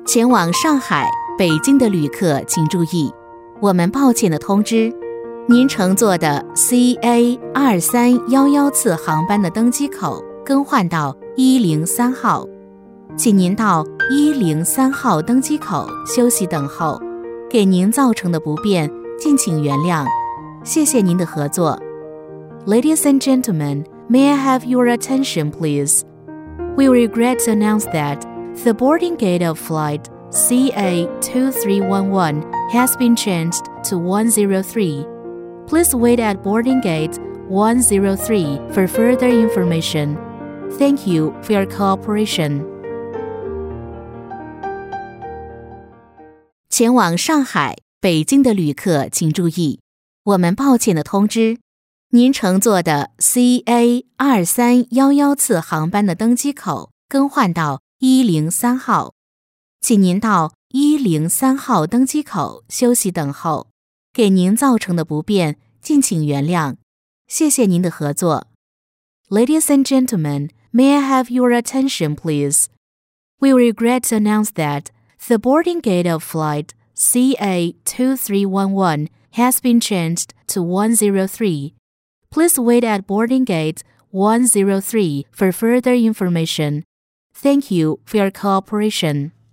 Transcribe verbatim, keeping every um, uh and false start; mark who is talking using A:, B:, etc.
A: 前往上海、北京的旅客请注意，我们抱歉地通知，您乘坐的 C A 二三一一次航班的登机口更换到一零三号，请您到一零三号登机口休息等候，给您造成的不便敬请原谅，谢谢您的合作。Ladies and gentlemen, may I have your attention, please? We regret to announce that the boarding gate of flight C A two three one one has been changed to one zero three. Please wait at boarding gate one zero three for further information. Thank you for your cooperation. 前往上海、北京的旅客请注意，我们抱歉地通知，您乘坐的 C A 二三一一次航班的登机口更换到一零三号，请您到一零三号登机口休息等候，给您造成的不便敬请原谅，谢谢您的合作。Ladies and gentlemen, may I have your attention, please? We regret to announce that the boarding gate of flight C A two three one one has been changed to one zero three. Please wait at boarding gate one zero three for further information. Thank you for your cooperation.